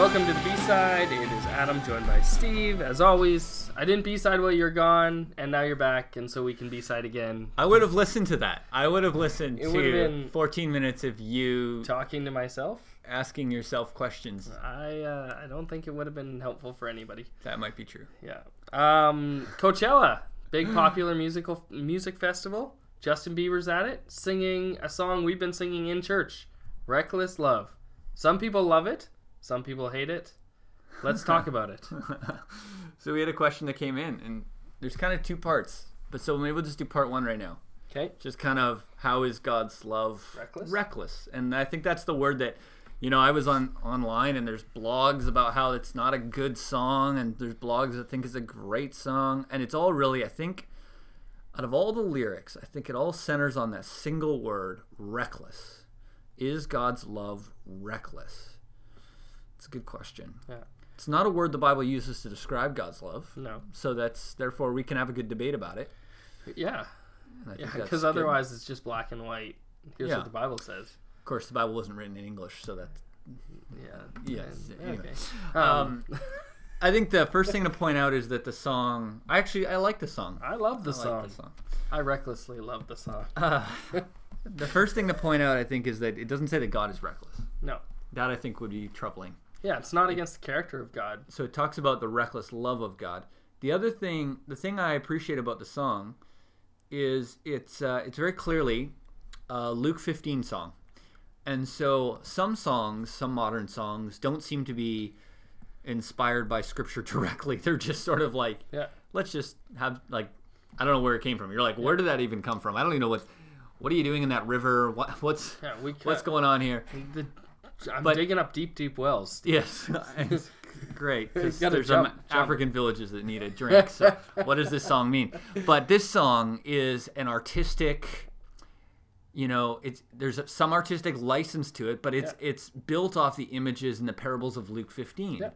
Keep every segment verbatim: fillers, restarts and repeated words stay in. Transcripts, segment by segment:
welcome to the B-Side. It is Adam, joined by Steve. As always, I didn't B-Side while you were gone, and now you're back, and so we can B-Side again. I would have listened to that. I would have listened It to would have been fourteen minutes of you talking to myself. asking yourself questions. I uh, I don't think it would have been helpful for anybody. That might be true. Yeah. Um, Coachella, big popular musical music festival. Justin Bieber's at it, singing a song we've been singing in church, "Reckless Love." Some people love it. Some people hate it. Let's talk about it. So we had a question that came in, and there's kind of two parts. But so maybe we'll just do part one right now. Okay. Just kind of how is God's love Reckless? reckless? And I think that's the word that, you know, I was on online, and there's blogs about how it's not a good song, and there's blogs that think it's a great song. And it's all really, I think, out of all the lyrics, I think it all centers on that single word, reckless. Is God's love reckless? It's a good question. Yeah. It's not a word the Bible uses to describe God's love. No. So that's, therefore, we can have a good debate about it. Yeah. And I think Yeah, that's because good. otherwise it's just black and white. Here's Yeah. what the Bible says. Of course, the Bible wasn't written in English, so that's... Yeah. Yes. And- Anyway. Okay. Um, Um, I think the first thing to point out is that the song... Actually, I like the song. I love the I song. like the song. I recklessly love the song. Uh, the first thing to point out, I think, is that it doesn't say that God is reckless. No. That, I think, would be troubling. Yeah, it's not against the character of God. So it talks about the reckless love of God. The other thing, the thing I appreciate about the song is it's uh, it's very clearly a Luke fifteen song. And so some songs, some modern songs, don't seem to be inspired by Scripture directly. They're just sort of like, Yeah. let's just have, like, I don't know where it came from. You're like, where did that even come from? I don't even know what, what are you doing in that river? What, what's, Yeah, we what's going on here? The, I'm But- digging up deep, deep wells. Yes, it's great. 'Cause Gotta there's jump, some jump. African villages that need a drink. So what does this song mean? But this song is an artistic, you know, it's there's some artistic license to it, but it's Yeah. it's built off the images in the parables of Luke fifteen. Yeah.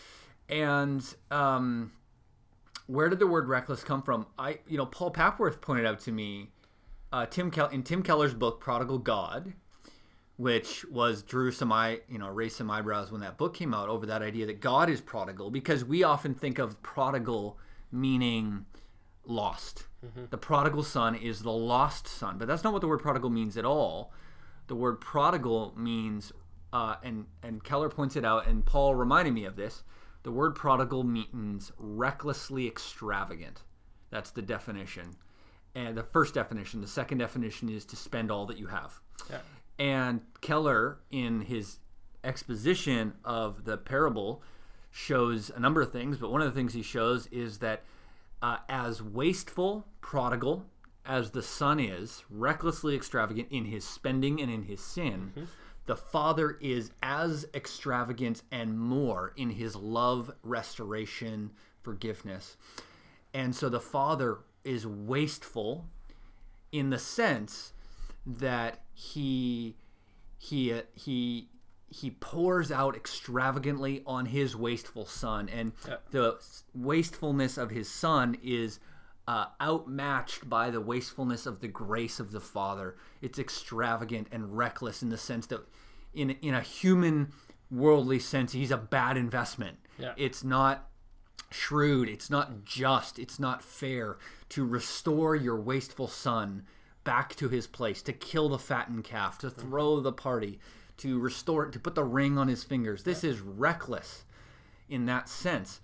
And um, where did the word reckless come from? I, you know, Paul Papworth pointed out to me, uh, Tim Kel- in Tim Keller's book Prodigal God, which was drew some eye, you know, raised some eyebrows when that book came out over that idea that God is prodigal, because we often think of prodigal meaning lost. Mm-hmm. The prodigal son is the lost son, but that's not what the word prodigal means at all. The word prodigal means, uh, and and Keller points it out, and Paul reminded me of this. The word prodigal means recklessly extravagant. That's the definition, and the first definition. The second definition is to spend all that you have. Yeah. And Keller, in his exposition of the parable, shows a number of things, but one of the things he shows is that uh, as wasteful, prodigal, as the son is, recklessly extravagant in his spending and in his sin, mm-hmm. the father is as extravagant and more in his love, restoration, forgiveness. And so the father is wasteful in the sense that he he uh, he he pours out extravagantly on his wasteful son, and yeah. the wastefulness of his son is uh, outmatched by the wastefulness of the grace of the father. It's extravagant and reckless in the sense that in in a human worldly sense he's a bad investment. Yeah. It's not shrewd, it's not just, it's not fair to restore your wasteful son back to his place, to kill the fattened calf, to throw the party, to restore it, to put the ring on his fingers. This is reckless in that sense.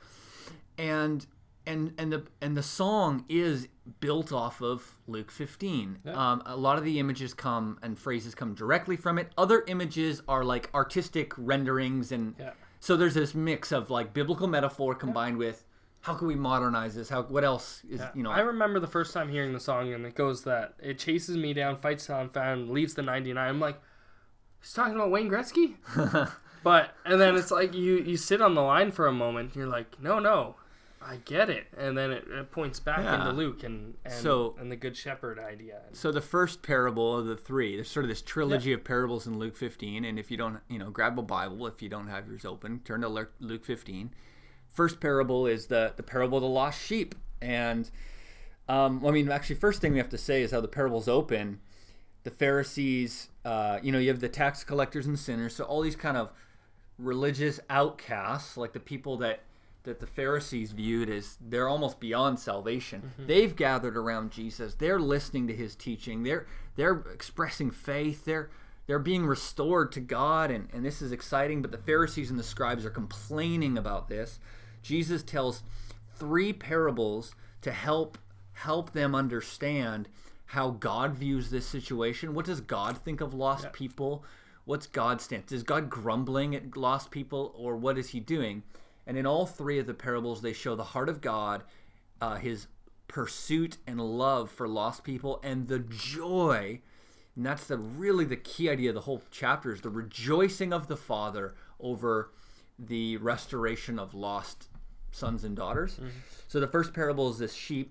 And and and the and the song is built off of Luke fifteen. Yeah. Um, a lot of the images come and phrases come directly from it. Other images are like artistic renderings, and Yeah. so there's this mix of like biblical metaphor combined yeah. with how can we modernize this? How what else is Yeah. you know? I remember the first time hearing the song, and it goes that it chases me down, fights till I'm found, leaves the ninety-nine. I'm like, he's talking about Wayne Gretzky, but and then it's like you you sit on the line for a moment, and you're like, no, no, I get it, and then it, it points back Yeah. into Luke and and, So- and the Good Shepherd idea. So the first parable of the three, there's sort of this trilogy Yeah. of parables in Luke fifteen, and if you don't, you know, grab a Bible if you don't have yours open, turn to Lu- Luke fifteen. First parable is the the parable of the lost sheep, and um, I mean, actually, first thing we have to say is how the parable's open. The Pharisees, uh, you know, you have the tax collectors and sinners, so all these kind of religious outcasts, like the people that that the Pharisees viewed as they're almost beyond salvation. Mm-hmm. They've gathered around Jesus. They're listening to his teaching. They're they're expressing faith. They're they're being restored to God, and, and this is exciting, but the Pharisees and the scribes are complaining about this. Jesus tells three parables to help help them understand how God views this situation. What does God think of lost yeah. people? What's God's stance? Is God grumbling at lost people, or what is he doing? And in all three of the parables, they show the heart of God, uh, his pursuit and love for lost people, and the joy. And that's the really the key idea of the whole chapter, is the rejoicing of the Father over the restoration of lost sons and daughters. Mm-hmm. So the first parable is this sheep.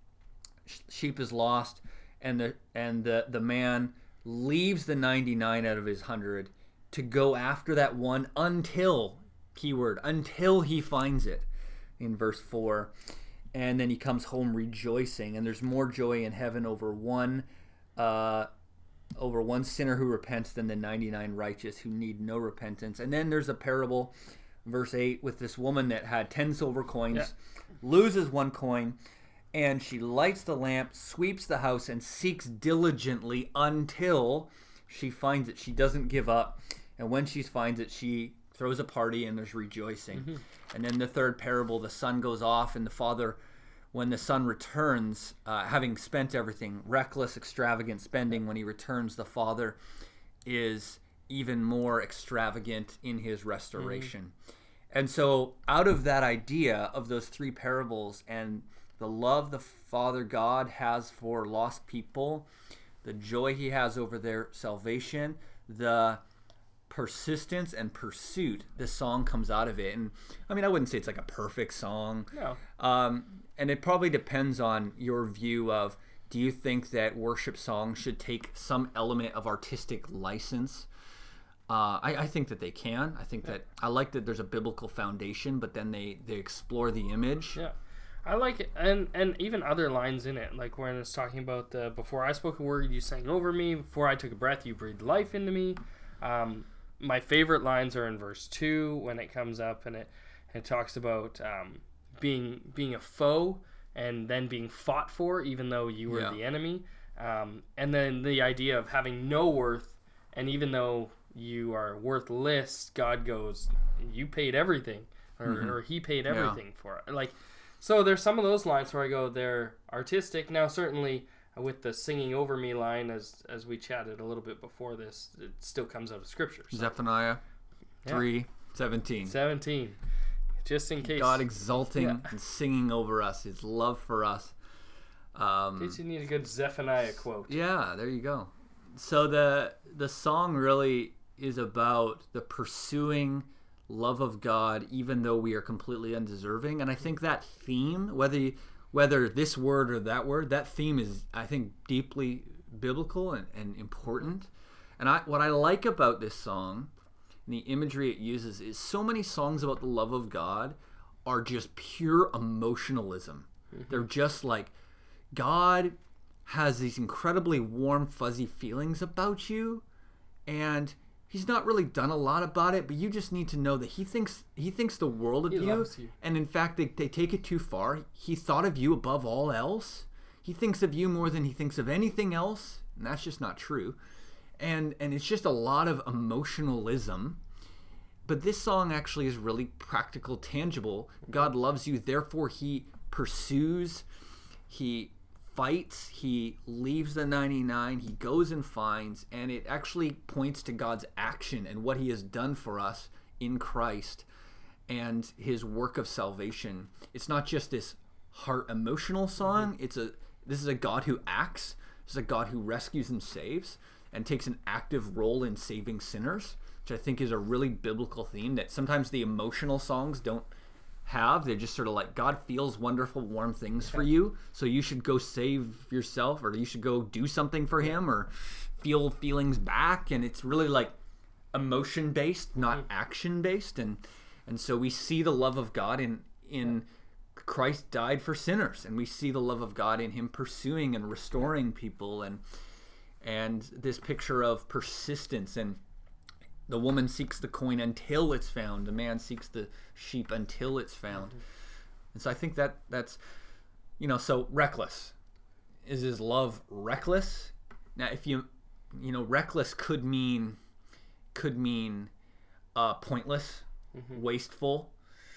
Sheep is lost, and the and the, the man leaves the ninety-nine out of his hundred to go after that one until... keyword, until he finds it, in verse four. And then he comes home rejoicing, and there's more joy in heaven over one uh, over one sinner who repents than the ninety-nine righteous who need no repentance. And then there's a parable, verse eight, with this woman that had ten silver coins, yeah. loses one coin, and she lights the lamp, sweeps the house, and seeks diligently until she finds it. She doesn't give up, and when she finds it, she throws a party, and there's rejoicing. Mm-hmm. And then the third parable, the son goes off, and the father, when the son returns, uh, having spent everything, reckless, extravagant spending, when he returns, the father is even more extravagant in his restoration. Mm-hmm. And so out of that idea of those three parables and the love the Father God has for lost people, the joy he has over their salvation, the persistence and pursuit, this song comes out of it. And I mean, I wouldn't say it's like a perfect song. No. Um, and it probably depends on your view of, do you think that worship songs should take some element of artistic license? Uh, I, I think that they can. I think yeah. that I like that there's a biblical foundation, but then they, they explore the image. Yeah. I like it, and and even other lines in it, like when it's talking about the before I spoke a word, you sang over me. Before I took a breath, you breathed life into me. Um, my favorite lines are in verse two when it comes up, and it it talks about um, being being a foe and then being fought for, even though you were yeah. the enemy. Um, and then the idea of having no worth, and even though you are worthless, God goes, you paid everything, or, mm-hmm. or He paid everything yeah. for it. Like. So there's some of those lines where I go, they're artistic. Now, certainly with the singing over me line, as as we chatted a little bit before this, it still comes out of Scripture. So. Zephaniah three seventeen. seventeen. Just in case. God exulting yeah. and singing over us, His love for us. Um, in case you need a good Zephaniah quote. Yeah, there you go. So the the song really is about the pursuing love of God, even though we are completely undeserving. And I think that theme, whether you, whether this word or that word, that theme is, I think, deeply biblical and, and important. And I what I like about this song and the imagery it uses is so many songs about the love of God are just pure emotionalism. Mm-hmm. They're just like, God has these incredibly warm, fuzzy feelings about you, and He's not really done a lot about it, but you just need to know that he thinks he thinks the world of he you, loves you. And in fact, they, they take it too far. He thought of you above all else. He thinks of you more than he thinks of anything else, and that's just not true. And and it's just a lot of emotionalism. But this song actually is really practical, tangible. God loves you, therefore He pursues, He fights, He leaves the ninety-nine, He goes and finds, and it actually points to God's action and what He has done for us in Christ and His work of salvation. It's not just this heart emotional song. Mm-hmm. It's a this is a God who acts. This is a God who rescues and saves and takes an active role in saving sinners, which I think is a really biblical theme that sometimes the emotional songs don't have. They're just sort of like, God feels wonderful, warm things for you, so you should go save yourself, or you should go do something for Him, or feel feelings back. And it's really like emotion based, not mm-hmm. action based. And and so we see the love of God in in Christ died for sinners, and we see the love of God in Him pursuing and restoring people, and and this picture of persistence. And The woman seeks the coin until it's found. The man seeks the sheep until it's found. Mm-hmm. And so I think that that's, you know, so reckless. Is his love reckless? Now, if you, you know, reckless could mean, could mean uh, pointless, mm-hmm. wasteful.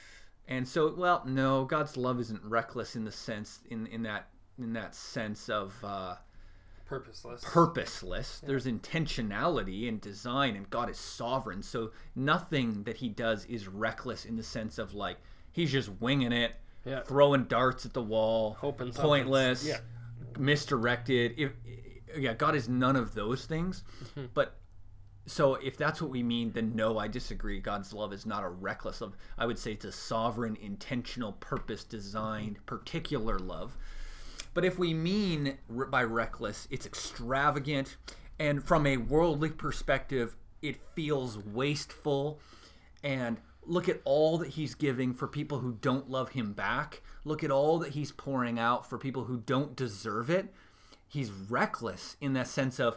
And so, well, no, God's love isn't reckless in the sense, in, in that, in that sense of, uh, Purposeless. Purposeless. Yeah. There's intentionality and design, and God is sovereign. So nothing that he does is reckless in the sense of like he's just winging it, yeah. throwing darts at the wall, hoping pointless, yeah. misdirected. If, yeah, God is none of those things. Mm-hmm. But so if that's what we mean, then no, I disagree. God's love is not a reckless love. I would say it's a sovereign, intentional, purpose-designed, particular love. But if we mean by reckless, it's extravagant, and from a worldly perspective, it feels wasteful. And look at all that he's giving for people who don't love him back. Look at all that he's pouring out for people who don't deserve it. He's reckless in that sense of,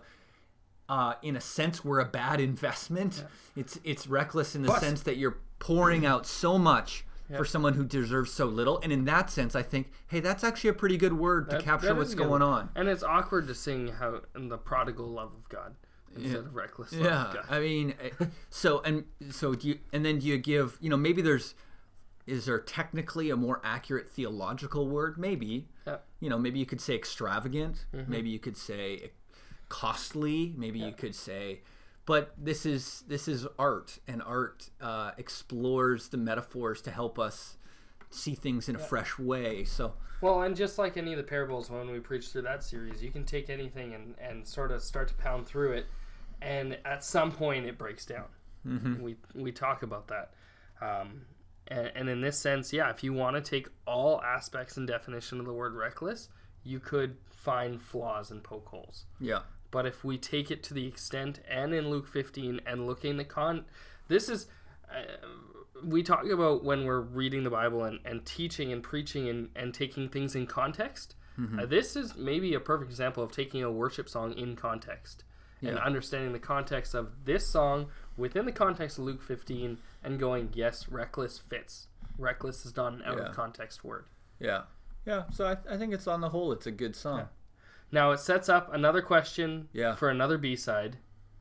uh, in a sense, we're a bad investment. Yeah. It's it's reckless in the Plus, sense that you're pouring out so much Yep. for someone who deserves so little. And in that sense, I think, hey, that's actually a pretty good word to that, capture that what's going on. And it's awkward to sing how in the prodigal love of God instead yeah. of reckless yeah. love of God. I mean, so, and so do you, and then do you give, you know, maybe there's, is there technically a more accurate theological word? Maybe. Yeah. You know, maybe you could say extravagant. Mm-hmm. Maybe you could say costly. Maybe yeah. you could say... But this is this is art, and art uh, explores the metaphors to help us see things in a yeah. fresh way. So well, and just like any of the parables when we preach through that series, you can take anything and, and sort of start to pound through it, and at some point it breaks down. Mm-hmm. We we talk about that, um, and, and in this sense, yeah, if you want to take all aspects and definition of the word reckless, you could find flaws and poke holes. Yeah. But if we take it to the extent, and in Luke fifteen, and looking the con, this is, uh, we talk about when we're reading the Bible and, and teaching and preaching and, and taking things in context. Mm-hmm. Uh, this is maybe a perfect example of taking a worship song in context yeah. and understanding the context of this song within the context of Luke fifteen and going, yes, reckless fits. Reckless is not an out yeah. of context word. Yeah. Yeah. So I, I think it's on the whole, it's a good song. Yeah. Now, it sets up another question yeah. for another B-side.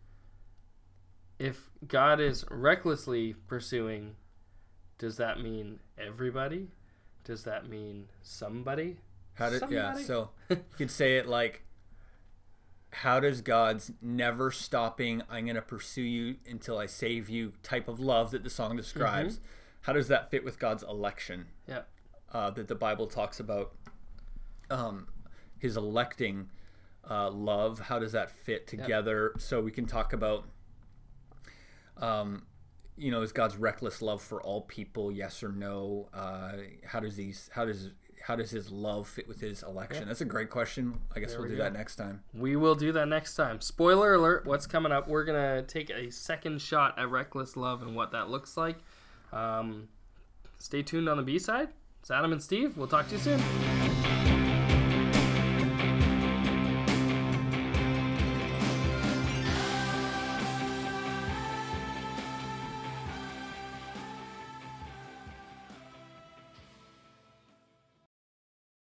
If God is recklessly pursuing, does that mean everybody? Does that mean somebody? How did yeah, so you could say it like, how does God's never stopping, I'm going to pursue you until I save you type of love that the song describes, mm-hmm. how does that fit with God's election? Yeah. Uh, that the Bible talks about um his electing uh, love, how does that fit together? Yep. So we can talk about, um, you know, is God's reckless love for all people? Yes or no? Uh, how does these? How does how does his love fit with his election? Yep. That's a great question. I guess there we'll we do go. that next time. We will do that next time. Spoiler alert! What's coming up? We're gonna take a second shot at reckless love and what that looks like. Um, stay tuned on the B side. It's Adam and Steve. We'll talk to you soon.